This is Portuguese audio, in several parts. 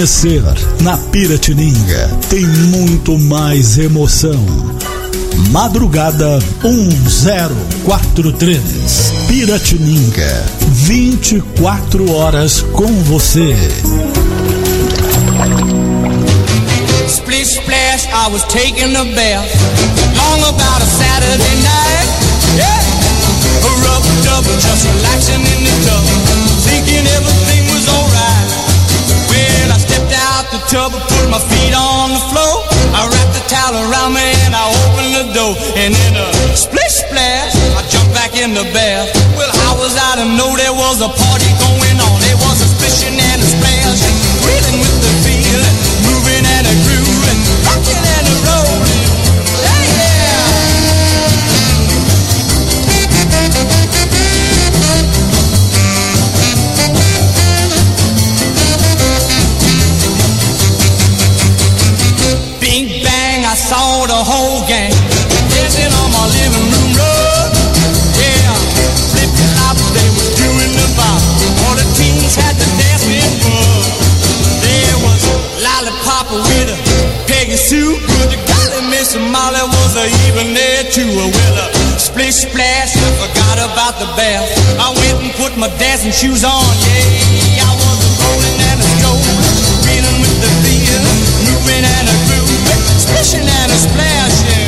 amanhecer na Piratininga tem muito mais emoção. Madrugada 1043. Piratininga, 24 horas com você. Splish splash, I was taking a bath long about a Saturday night. Yeah, a rub double, just relaxing in the tub, thinking everything was alright. When I stepped out the tub, I put my feet on the floor, I wrapped the towel around me and I opened the door, and in a splish splash, I jumped back in the bath. Well, how was I to know there was a party going on? There was a splishing and a splash, reeling with the feeling, moving and a grooving, rocking and a rolling. Bing bang, I saw the whole gang dancing on my living room rug. Yeah, flip-flop, they was doing the bop. All the teens had the dancing bug. There was Lollipop with a Peggy Sue, but the golly Miss Molly was even there too. Well, a splish splash, I forgot about the bath. I went and put my dancing shoes on. Yeah, I was rolling and a strolling, feeling with the feel, moving and a grooving, splishing and a splashing.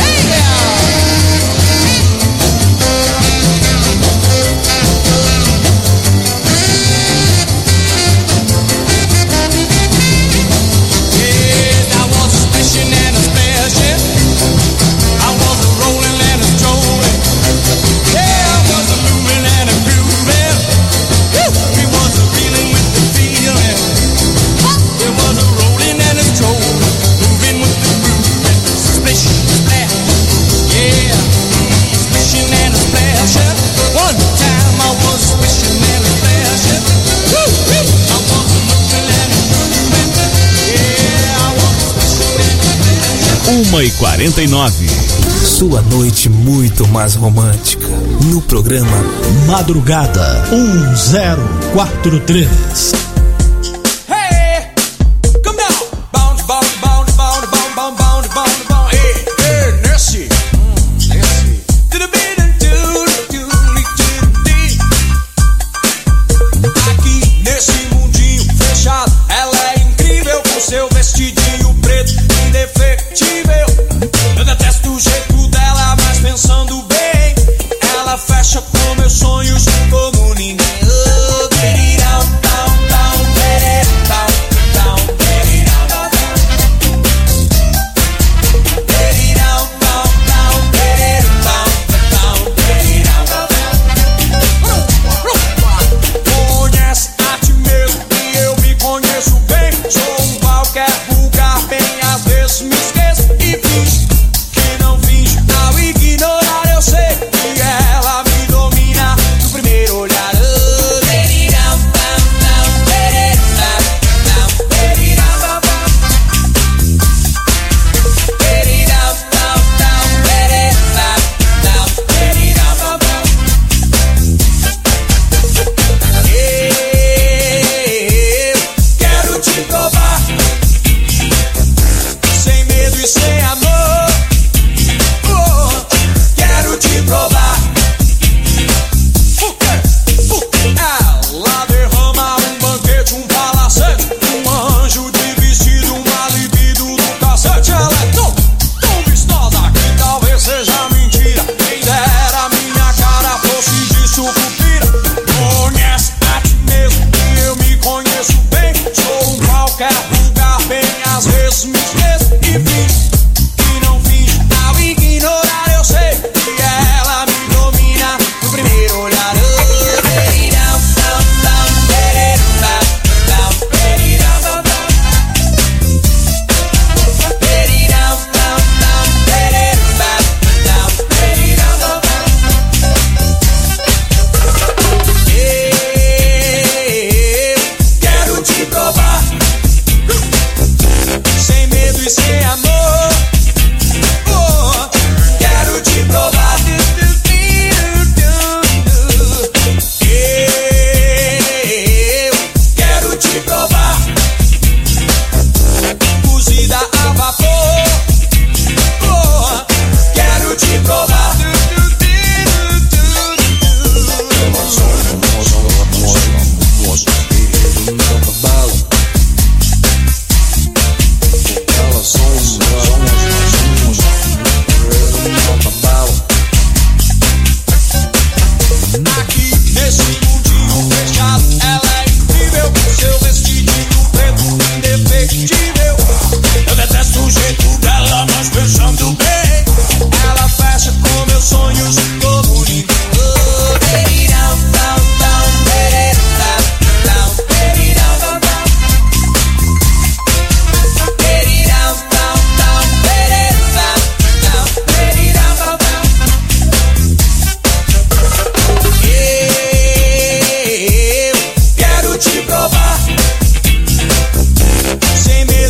Uma e 49. Sua noite muito mais romântica no programa Madrugada 1043.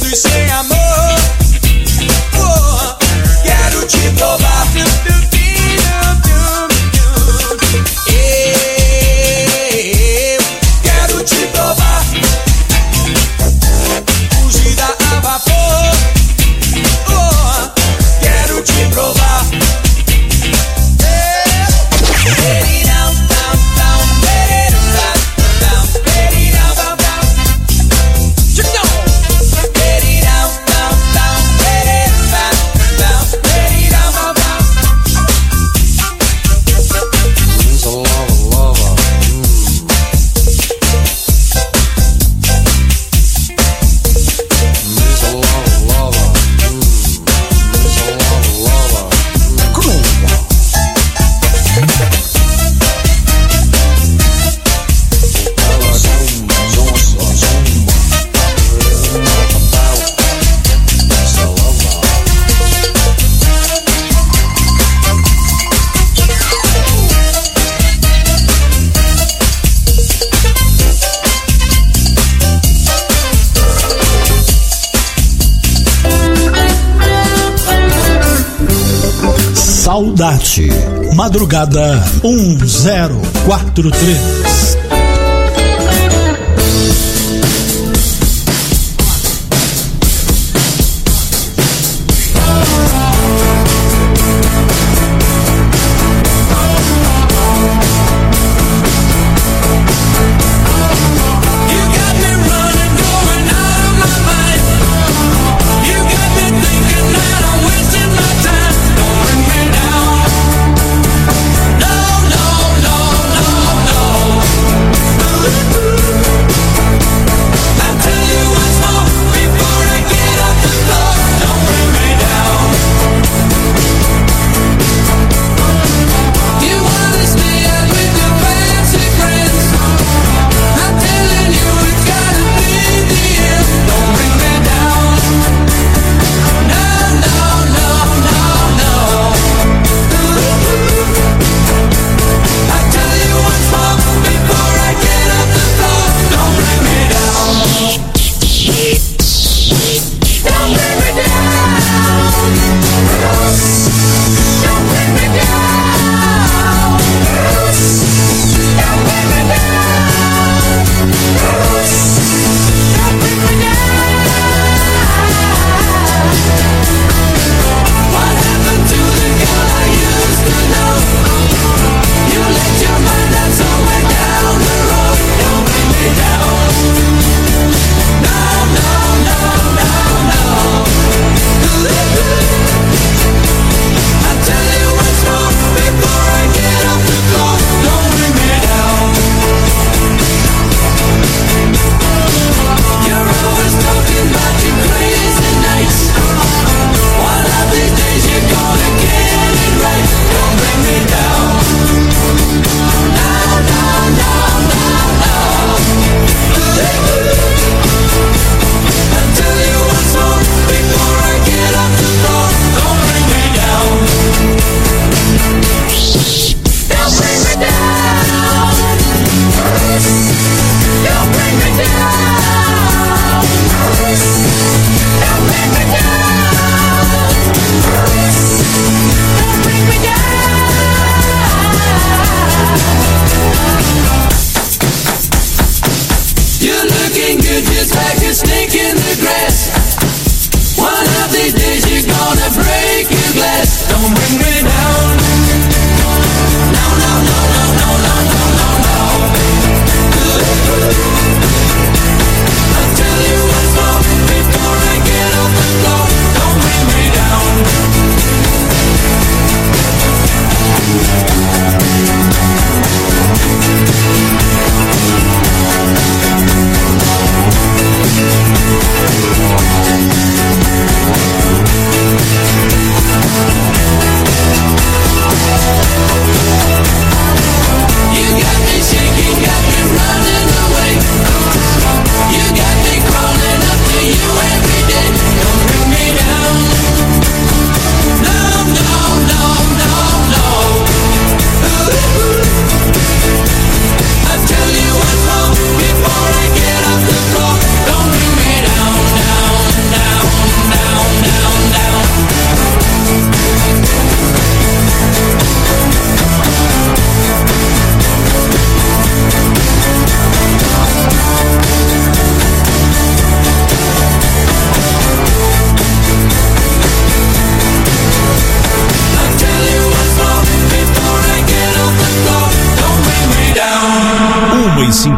e sem amor. Oh, quero te provar. Quero te provar. Fugida a vapor. Oh, quero te provar. Saudade. Madrugada 1043. No, no, no, no, no.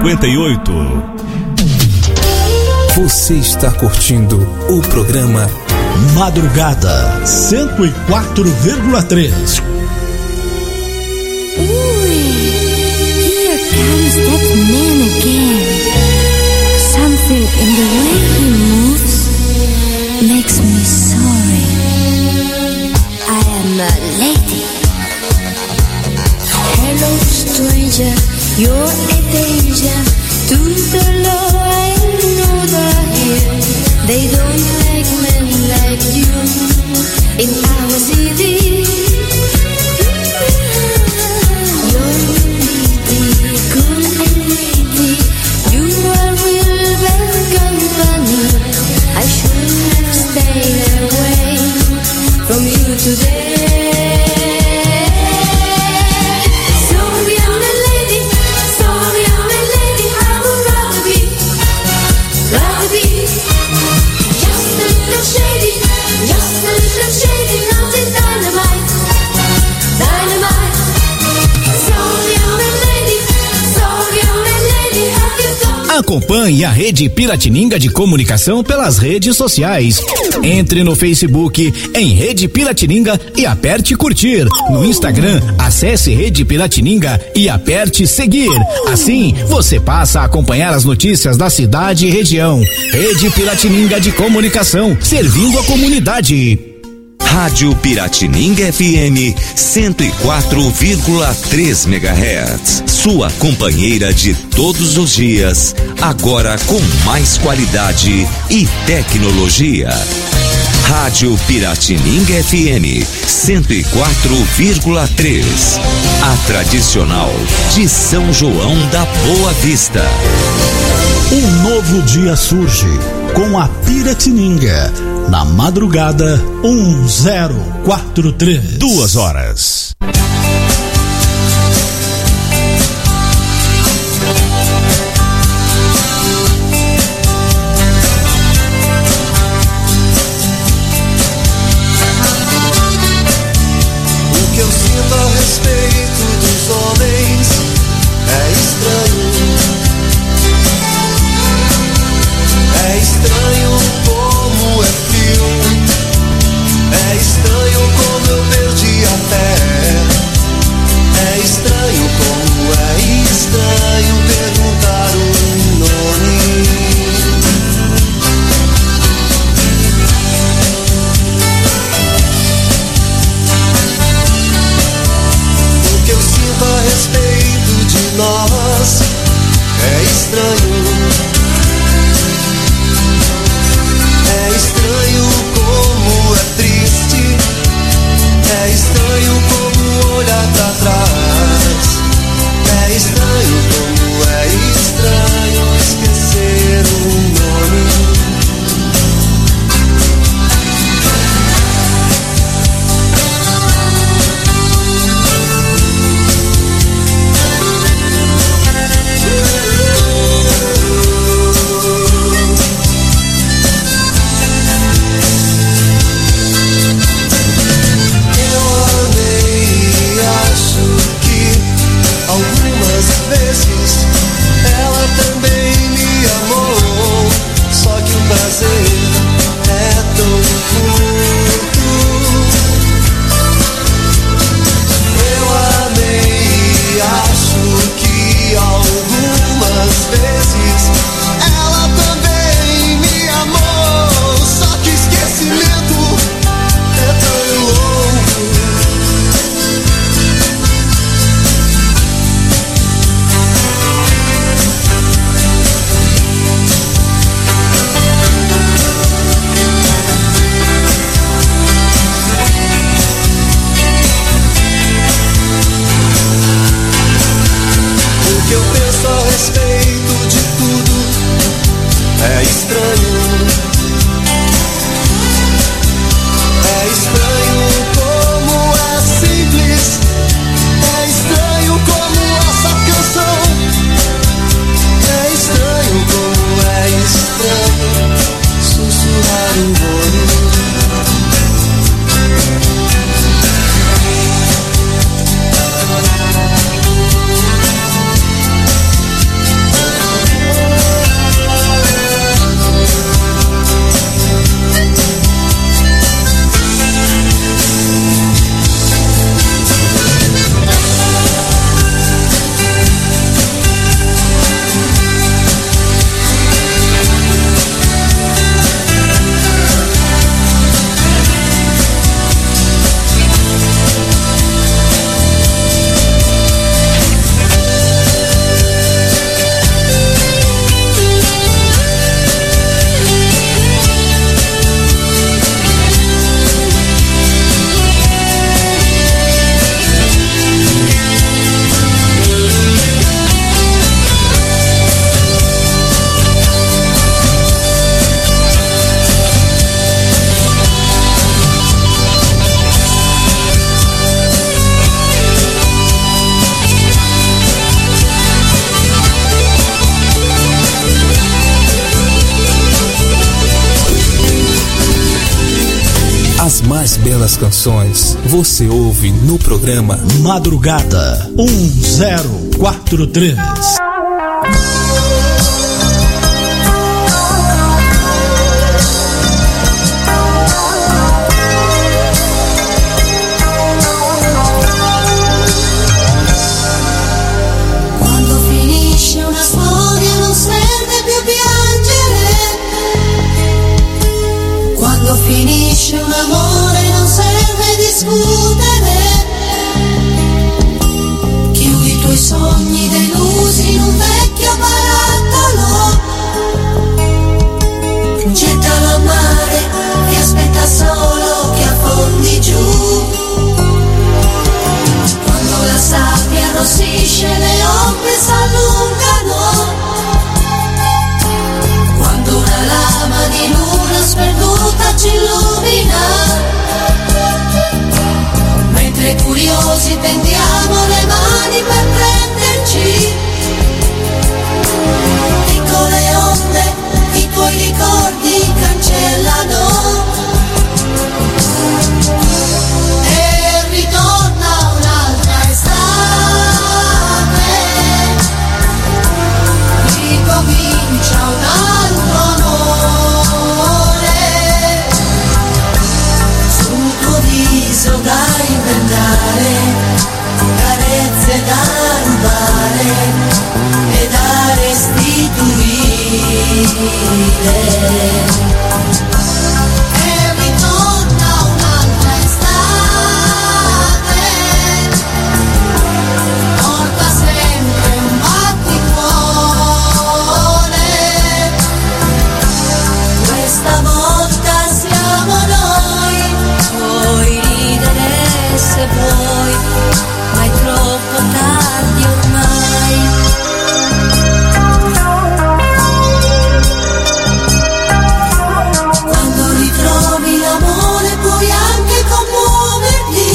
58. Você está curtindo o programa Madrugada 104,3. Here comes that man again. Something in the way he moves makes me sorry. I am a lady. Hello stranger, you're a danger to the law. I know they're here. They don't like men like you in our city. You're really cool and lady. You are real bad company. I shouldn't have stayed away from you today. Sorry, I'm a lady. Sorry, I'm a lady. I would rather be just a little shady, nothing dynamite. Sorry, I'm a lady. Sorry, I'm a lady. Have you got... Acompanhe a Rede Piratininga de Comunicação pelas redes sociais. Entre no Facebook em Rede Piratininga e aperte curtir. No Instagram, acesse Rede Piratininga e aperte seguir. Assim, você passa a acompanhar as notícias da cidade e região. Rede Piratininga de Comunicação, servindo a comunidade. Rádio Piratininga FM 104,3 MHz. Sua companheira de todos os dias, agora com mais qualidade e tecnologia. Rádio Piratininga FM 104,3. A tradicional de São João da Boa Vista. Um novo dia surge com a Piratininga. Na madrugada 1043. 2 horas. O que eu sinto a respeito dos homens é estranho. É estranho como é frio. É estranho como eu perdi a fé. As mais belas canções você ouve no programa Madrugada 1043. Quando finisce una storia non serve più piangere. Quando finisce un amore non serve discutere. Chiudi i tuoi sogni delusi in un vecchio barattolo. Gettalo a mare e aspetta solo che affondi giù. Quando la sabbia arrossisce le ombre s'allungano. Quando una lama di luna sperduta ci illumina. Mentre curiosi tendiamo le mani per prenderci. Piccole onde i tuoi ricordi cancellano. E ritorna un'altra estate. Ricomincia un altro amore. Sul tuo viso da inventare, carezze da rubare e da restituire. E ritorna un'altra estate, porta sempre un batticuore. Questa volta siamo noi, puoi ridere se vuoi, ma è troppo tardi ormai. Quando ritrovi l'amore puoi anche commuoverti.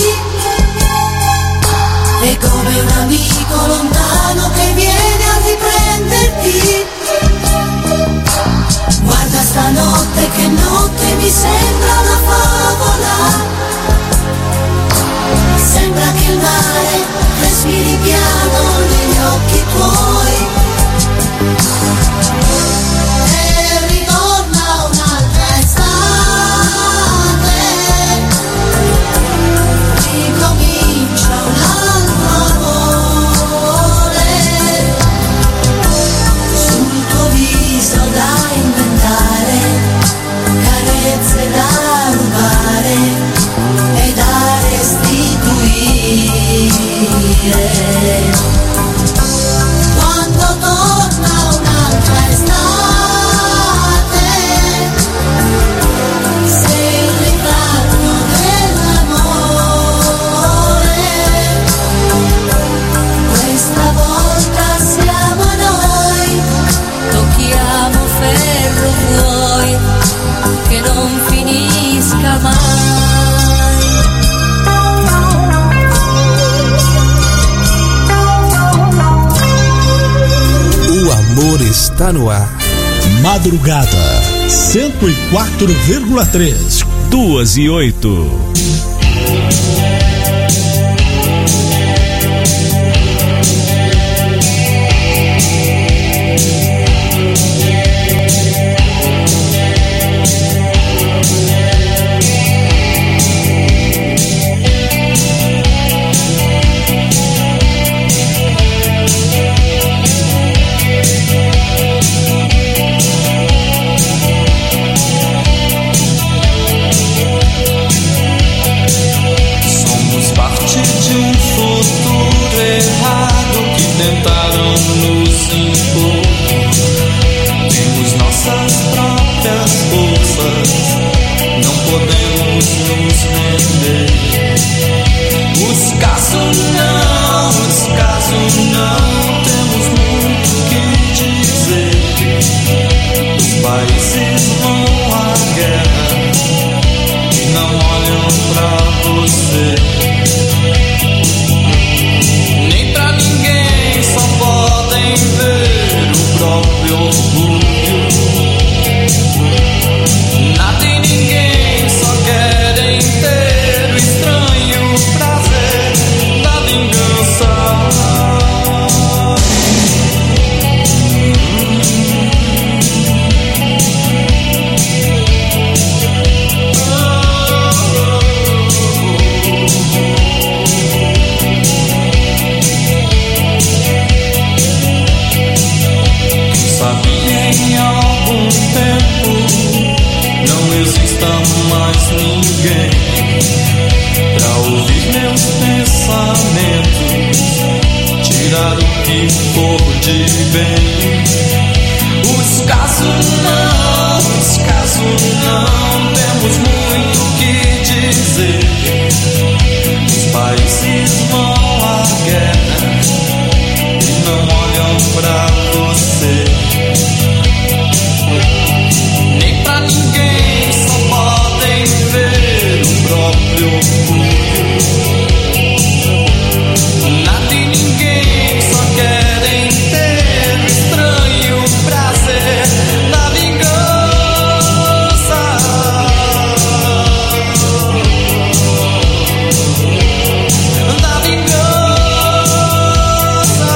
È come un amico lontano che viene a riprenderti. Guarda stanotte che notte mi sembra una favola. Sembra che il mare respiri piano negli occhi tuoi. E ritorna un'altra estate, ricomincia un altro amore. Sul tuo viso da inventare, carezze da rubare e da restituire. Quando torna un'altra estate, sei il ritratto dell'amore. Questa volta siamo noi, tocchiamo ferro vuoi, che non finisca mai. O amor está no ar. Madrugada 104,3. 2:08. exista mais ninguém pra ouvir meus pensamentos, tirar o que for de bem. Os casos não, temos muito o que dizer. Os países vão à guerra e não olham pra você. Nem pra ninguém, só podem ver o próprio orgulho. Nada e ninguém só querem ter o estranho prazer da vingança. Da vingança.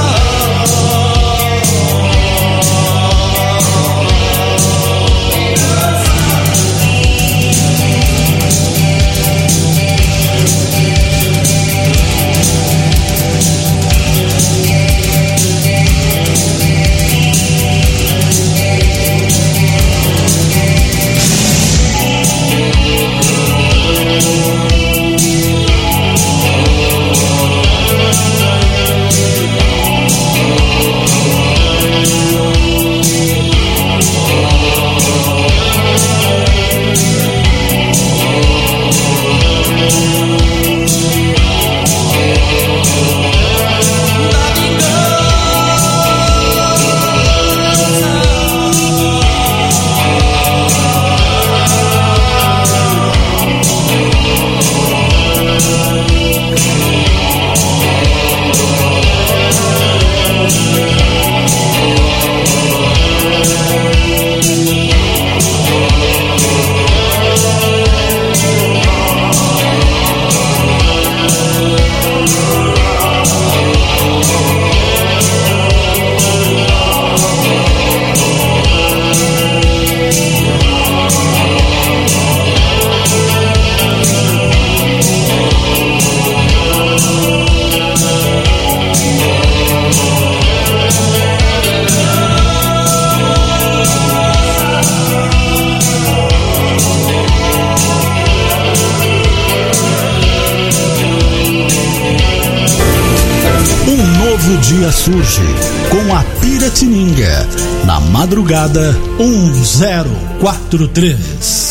Dia surge com a Piratininga na madrugada 1043.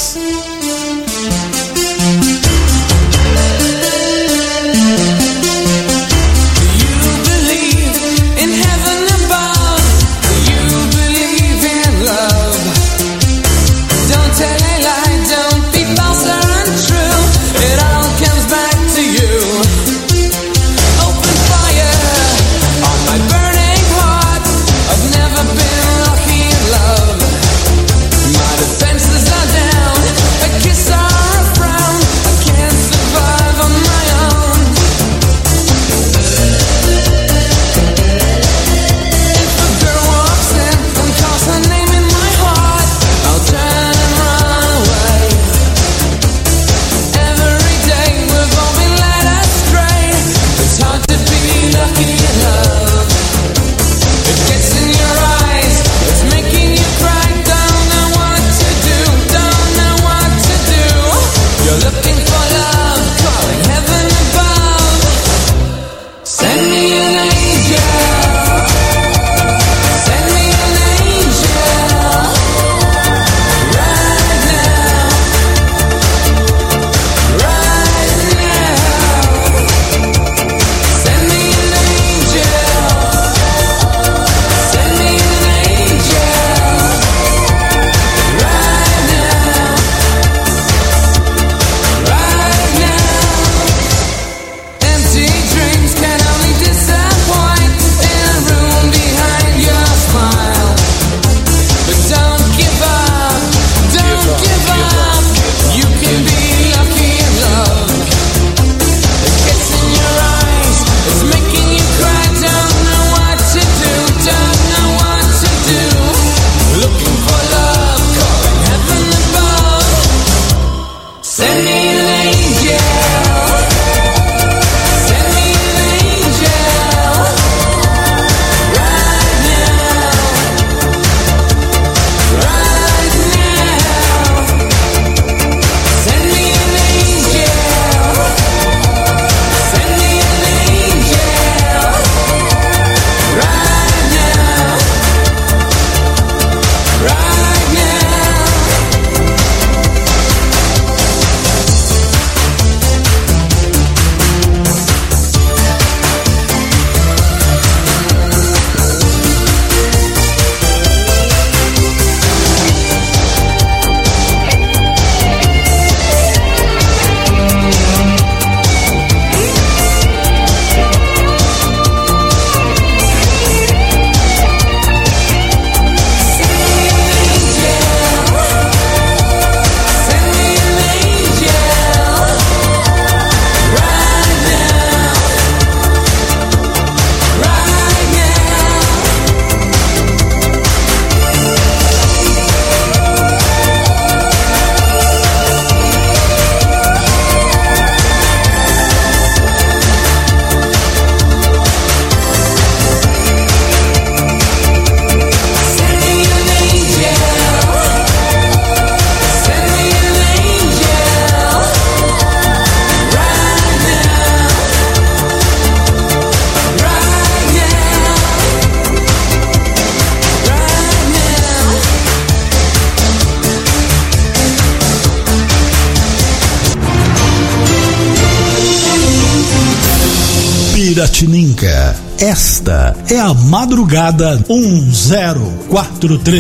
Piratininga. Esta é a Madrugada 1043.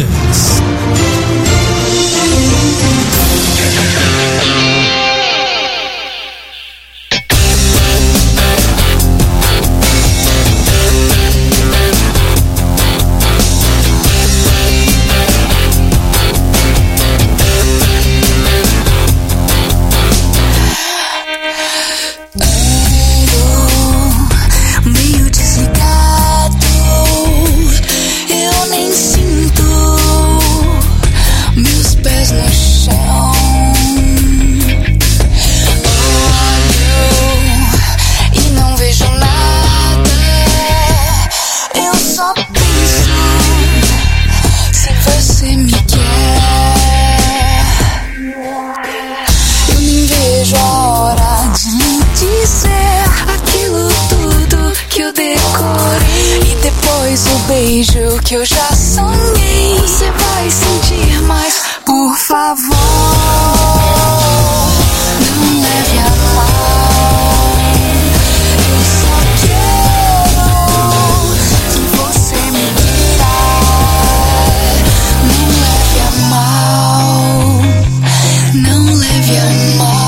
Beijo que eu já sonhei, você vai sentir mais. Por favor, não leve a mal. Eu só quero que você me queira. Não leve a mal. Não leve a mal.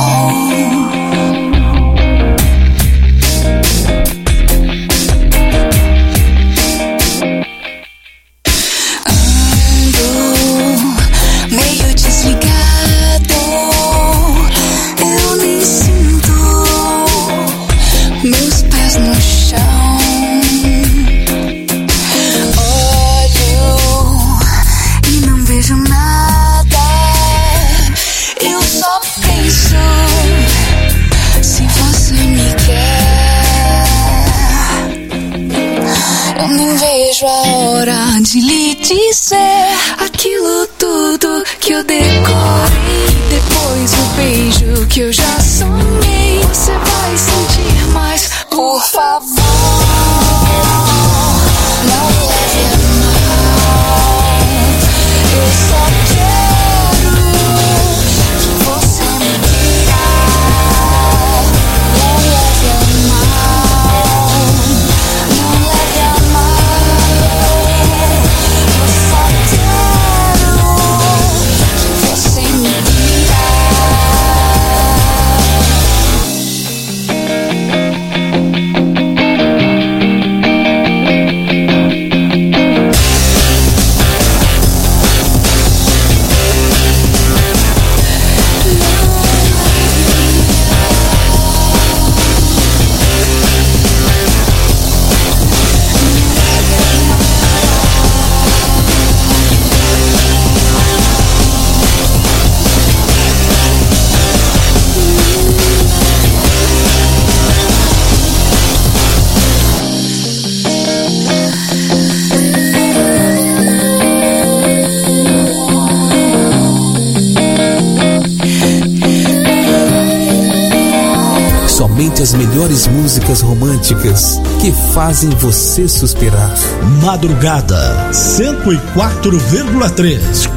De lhe dizer aquilo tudo que eu decorei. Depois o beijo que eu já sonhei, você vai sentir mais. Por favor, não leve a mal. Eu só quero que você me queira. Não leve a mal. Não leve a mal. As melhores músicas românticas que fazem você suspirar. Madrugada 104,3.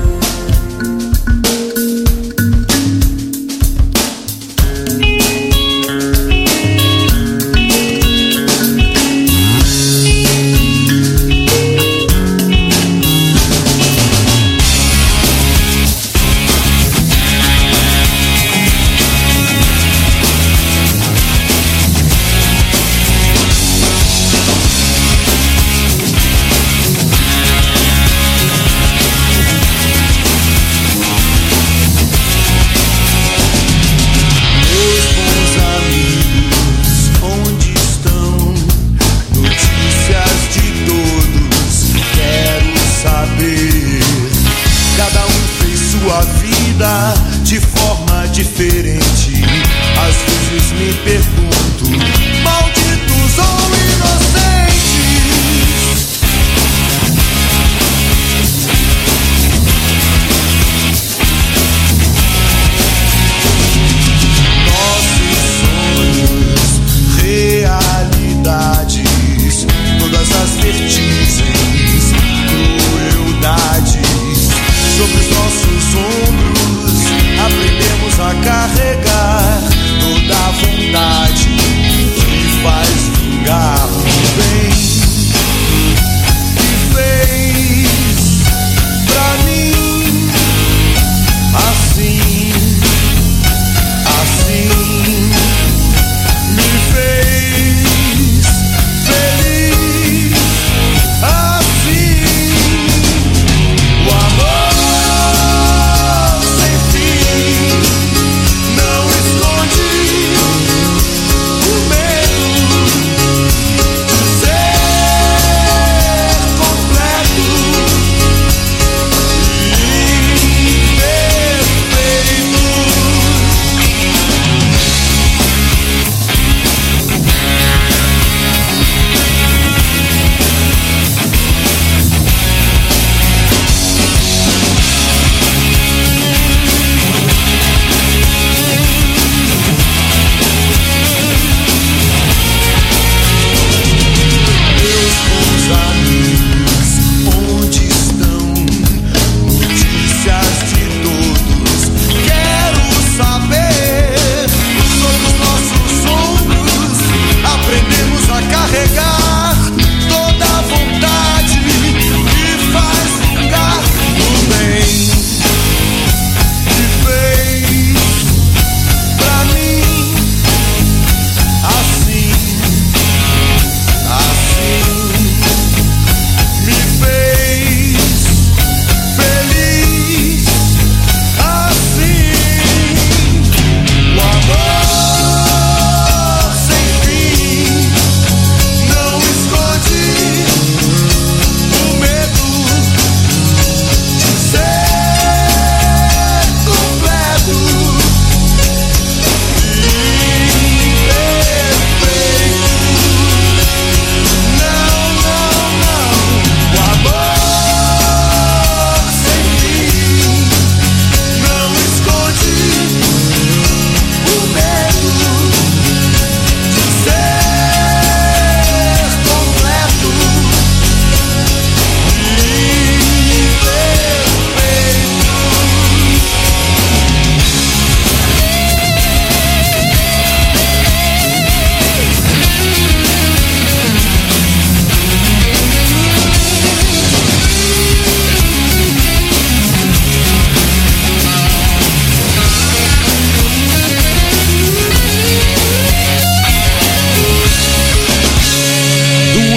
De forma diferente, às vezes me pergunto, malditos ou inocentes. Nossos sonhos, realidades, todas as vertigens, crueldades sobre os nossos ombros. Aprendemos a carregar toda a vontade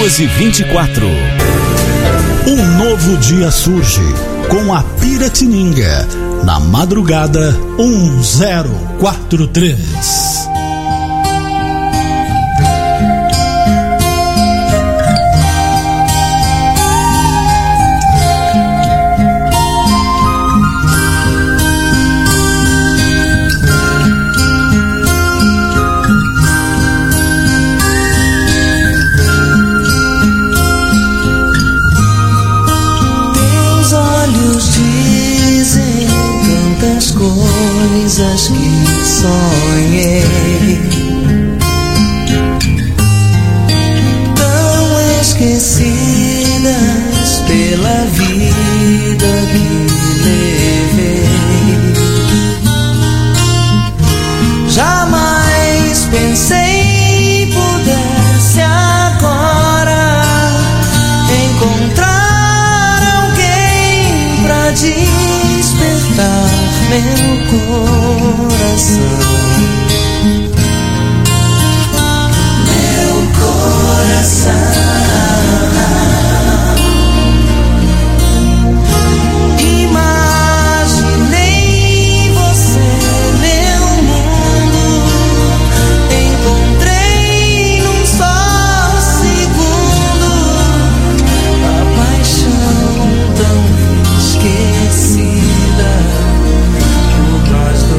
1224. Um novo dia surge com a Piratininga na madrugada 1043. Coisas que sonhei, tão esquecidas pela vida que levei. Jamais pensei pudesse agora encontrar alguém pra despertar meu coração, meu coração. Imaginei você, meu mundo, encontrei num só segundo a paixão tão esquecida. Nós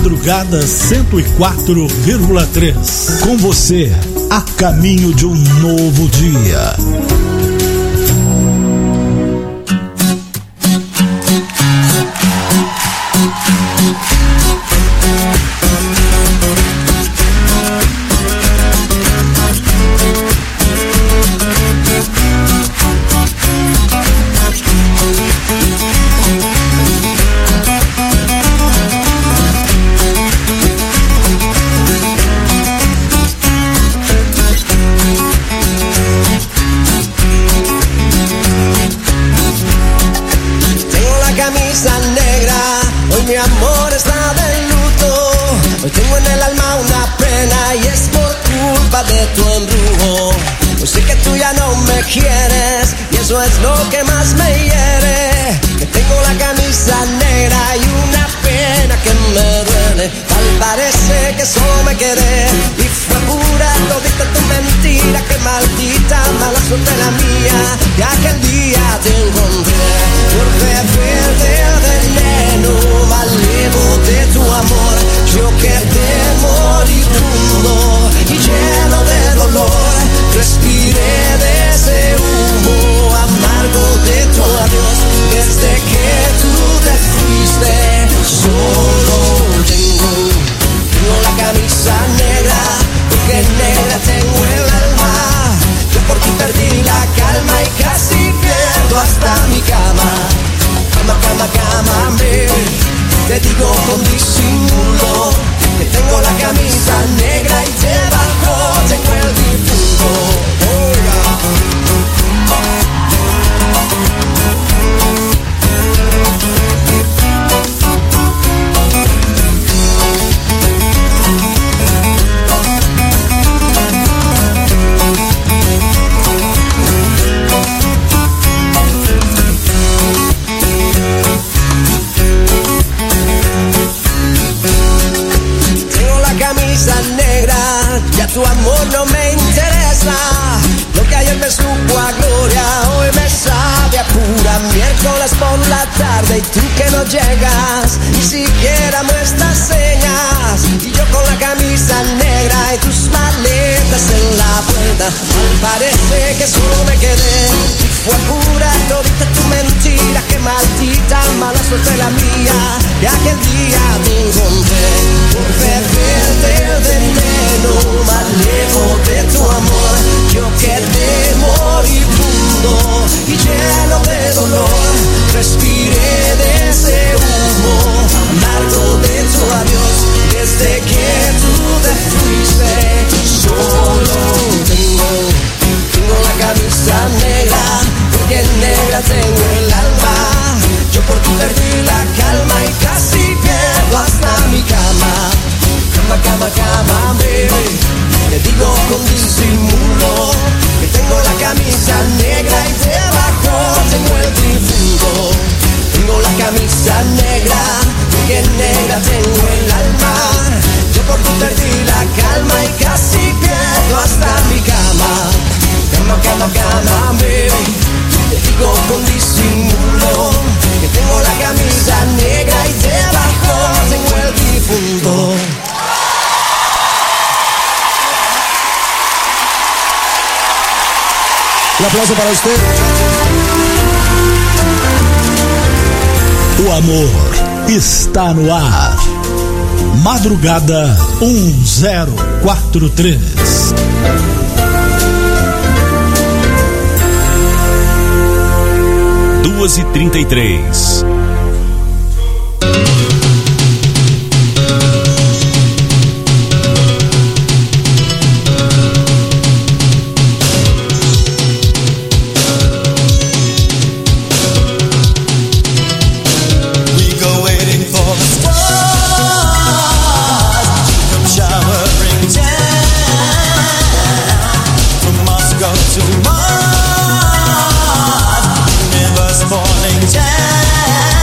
Madrugada 104,3. Com você, a caminho de um novo dia. quieres y eso es lo que más me hiere. Que tengo la camisa negra y una pena que me duele. Tal parece que solo me quedé y fue pura todita tu mentira. Que maldita mala suerte la mía, que aquel día te encontré por beberte el veneno malevo de tu amor. Yo quedé moribundo y lleno de dolor, respiré de ese humo amargo de tu adiós. Desde que tú te fuiste solo tengo la camisa negra, porque negra tengo el alma. Yo por ti perdí la calma y casi pierdo hasta mi cama. Cama, cama, cama, te digo con disimulo que tengo la camisa negra y debajo tengo el difunto. Ya tu amor no me interesa. Lo que ayer me supo a gloria hoy me sabe a pura. Miércoles por la tarde y tú que no llegas, ni siquiera muestras señas. Y yo con la camisa negra y tus maletas en la puerta. Mal parece que solo me quedé y fue pura todita tu mentira. Que maldita mala suerte la mía, que aquel día te encontré por beberte el veneno malevo de tu amor. Yo quedé moribundo y lleno de dolor, respiré de ese humo amargo de tu adiós. Desde que tú te fuiste solo tengo la camisa negra, porque negra tengo el alma. Yo por ti perdí la calma y casi pierdo hasta mi cama. Cama, cama, cama, baby, te digo con disimulo que tengo la camisa negra y debajo tengo el difunto. Tengo la camisa negra, porque negra tengo el alma. Yo por ti perdí la calma y casi pierdo hasta mi cama. Cama, cama, cama, baby, te digo con disimulo que tengo la camisa negra y debajo tengo el difunto. Un aplauso para usted. O amor está no ar. Madrugada 1043. Duas e 33. To Mars, rivers falling down.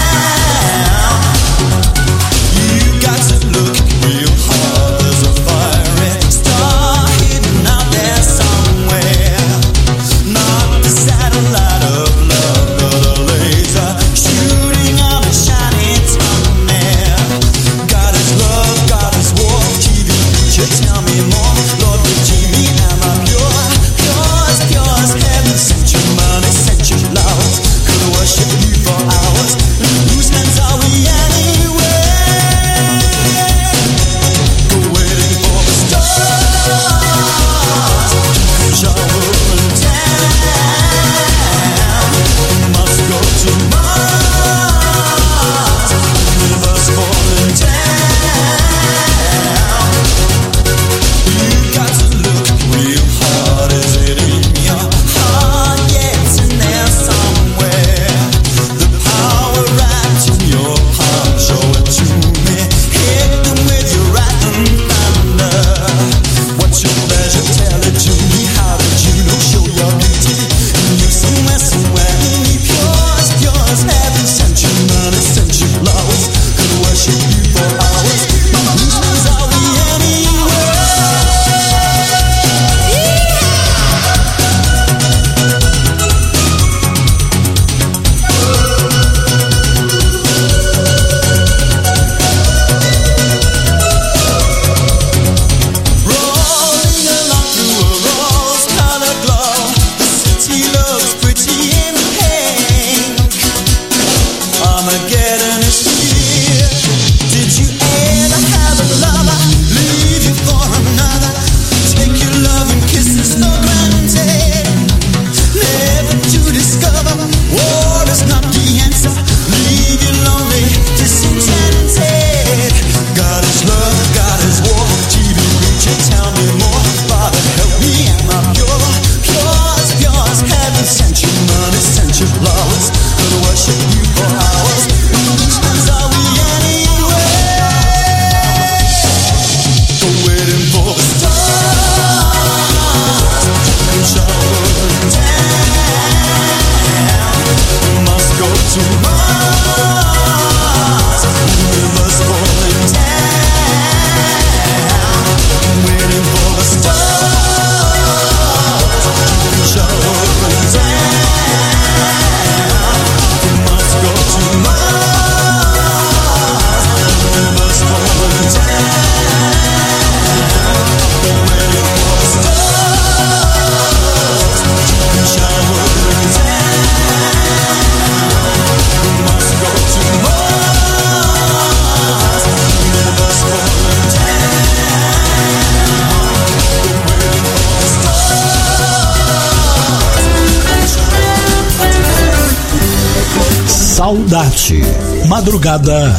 Saudade. Madrugada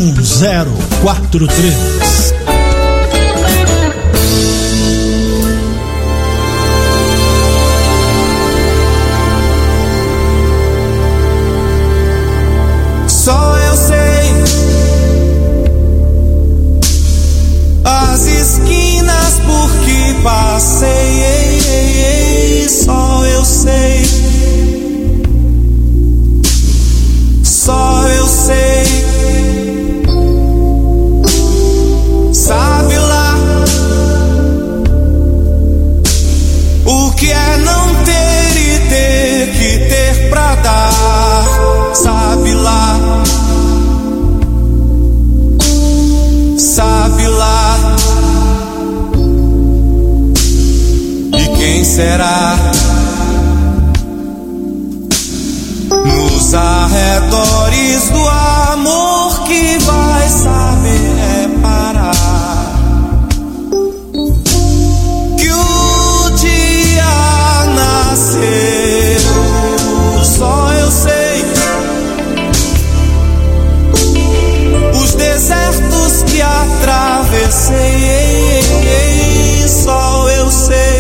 1043. Só eu sei as esquinas por que passei. Só eu sei. Só eu sei. Sabe lá o que é não ter e ter que ter pra dar. Sabe lá. Sabe lá. E quem será nos arredores do amor que vai saber reparar que o dia nasceu? Só eu sei os desertos que atravessei. Só eu sei.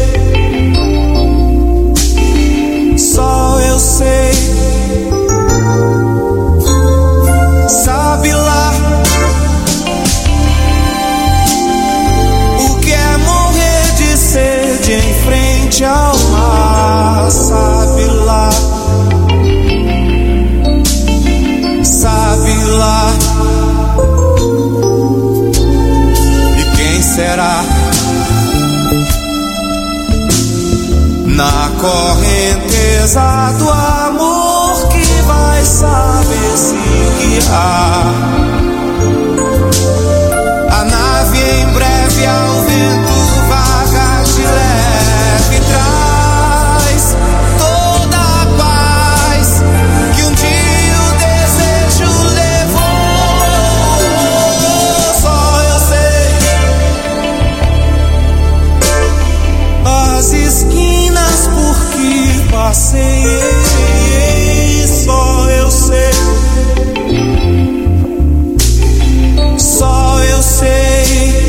Só eu sei. Sabe lá o que é morrer de sede em frente ao mar. Sabe lá. Sabe lá. E quem será na correnteza do amor que vai saber se guiar? A nave em breve ao vento vaga de leve traz toda a paz que um dia o desejo levou. Só eu sei as esquinas por que passei. Só eu sei. Só eu sei.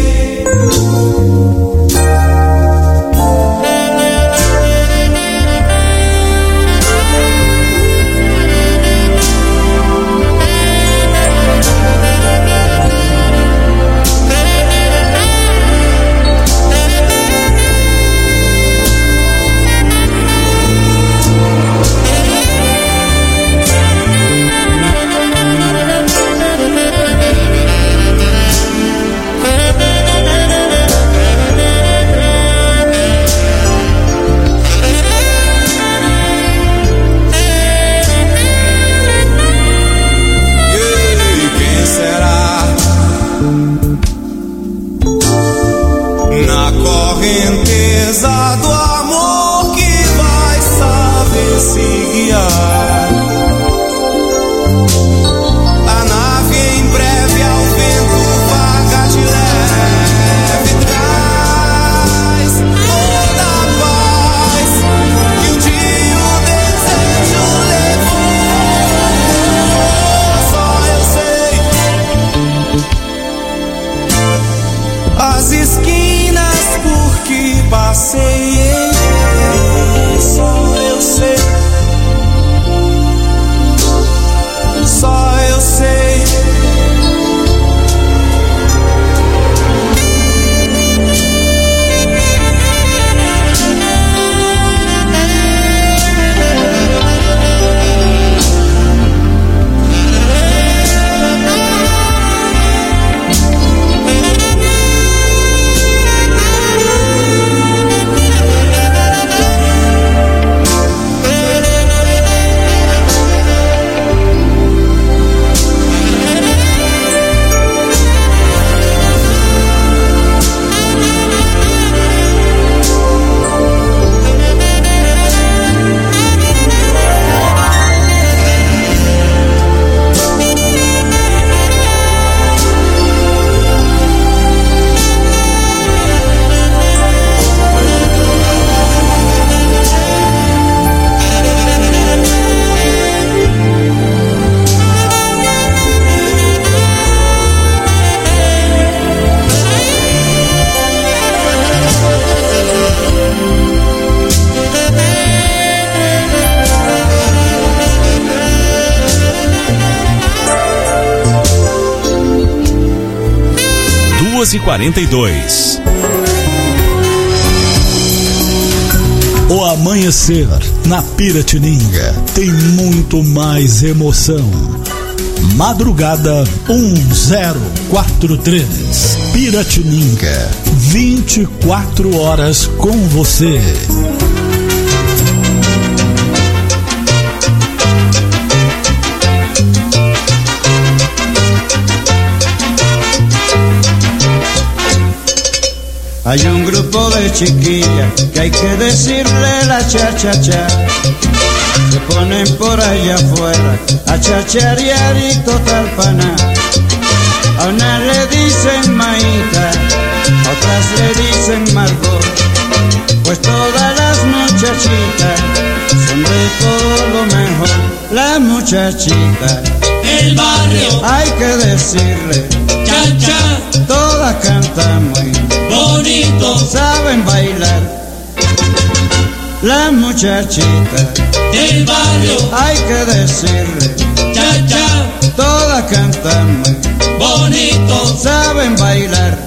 Na correnteza do amor que vai saber se guiar. A nave em breve ao vento vaga de leve traz toda a paz que um dia o desejo levou. Só eu sei as esquinas por que passei. Só eu sei. Só eu sei. 2h42. O amanhecer na Piratininga tem muito mais emoção. Madrugada 1043. Piratininga, 24 horas com você. Hay un grupo de chiquillas que hay que decirle la cha-cha-cha. Se ponen por allá afuera a chacharear y total paná. A una le dicen Maíta, a otras le dicen Margot. Pues todas las muchachitas son de todo lo mejor. Las muchachitas del barrio, hay que decirle cha-cha, todas cantan muy bonito, saben bailar. Las muchachitas del barrio, hay que decirle cha-cha, todas cantan muy bonito, saben bailar.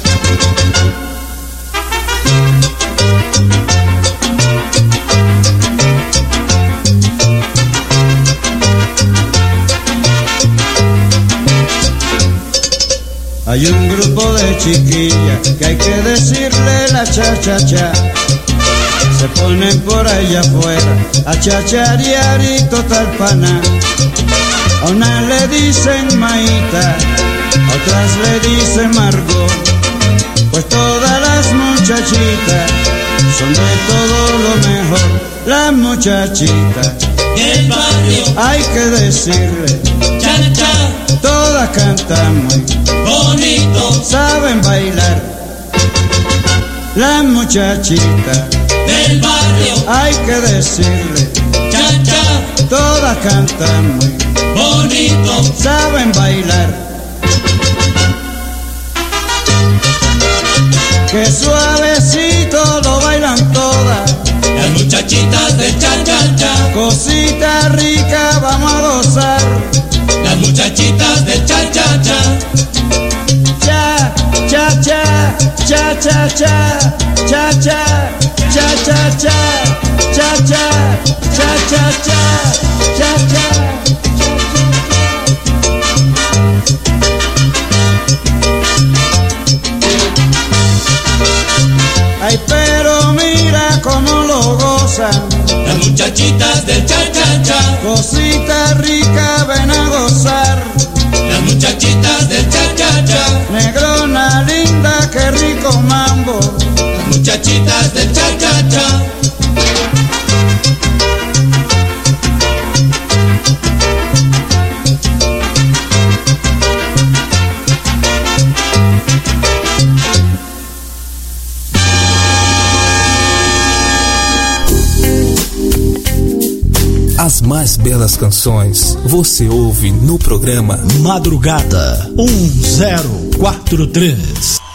Hay un grupo de chiquillas que hay que decirle la cha-cha-cha. Se ponen por allá afuera a chacharear y total paná. A una le dicen Maíta, a otras le dicen Margot. Pues todas las muchachitas son de todo lo mejor. Las muchachitas del barrio, hay que decirle cha-cha, todas cantan muy bonito, saben bailar. Las muchachitas del barrio, hay que decirle cha-cha, todas cantan muy bonito, saben bailar. Que suavecito lo bailan todas las muchachitas del cha-cha-cha. Cosita rica vamos a gozar. Las muchachitas del cha-cha-cha. Cha, cha, cha, cha, cha, cha, cha, cha, cha, cha, cha, cha, cha, cha, cha, cha, cha. Ay, pero mira cómo lo gozan las muchachitas del cha-cha-cha. Cosita rica ven a gozar. Las muchachitas del cha-cha-cha. Negrona linda, qué rico mambo. Las muchachitas del cha-cha-cha. As mais belas canções você ouve no programa Madrugada 1043.